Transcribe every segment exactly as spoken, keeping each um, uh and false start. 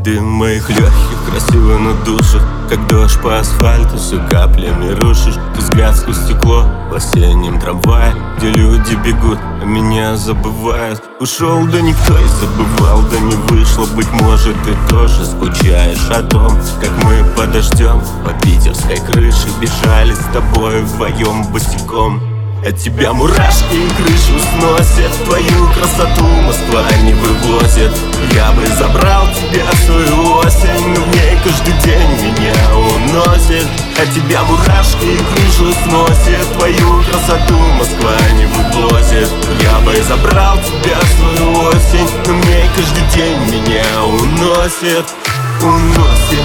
дым моих легких, красиво на душах, как дождь по асфальту, все каплями рушишь. Взгляд сквозь стекло в осеннем трамвае, где люди бегут, а меня забывают. Ушел, да никто и забывал, да не вышло. Быть может, ты тоже скучаешь о том, как мы подождем по питерской крыше бежали с тобой вдвоем босиком. От тебя мурашки и крышу сносят, твою красоту Москва не вывозит. Я бы забрал тебя в свою осень, но в ней каждый день меня уносит. От тебя мурашки и крышу сносят, твою красоту Москва не вывозит. Я бы забрал тебя в свою осень, но в ней каждый день меня уносит, уносит.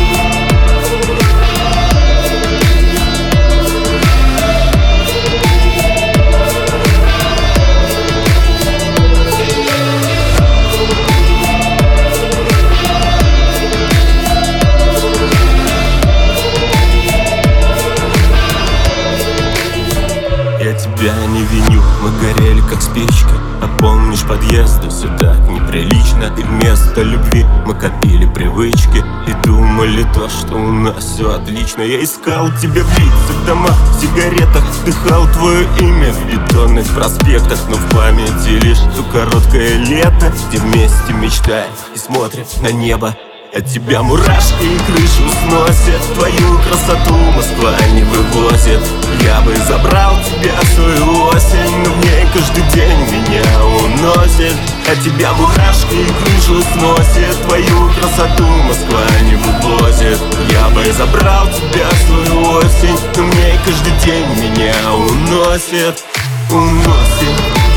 Я тебя не виню, мы горели как спички. А помнишь подъезды, все так неприлично. И вместо любви мы копили привычки и думали то, что у нас все отлично. Я искал тебя в лицах, домах, сигаретах, вдыхал твое имя в бетонных проспектах. Но в памяти лишь то короткое лето, где вместе мечтаем и смотрим на небо. От тебя мурашки и крышу сносят, твою красоту Москва не вывозит. Я бы забрал тебя в свою осень, но в ней каждый день меня уносит. От тебя мурашки и крышу сносят, твою красоту Москва не вывозит. Я бы забрал тебя в свою осень, но в ней каждый день меня уносит, уносит.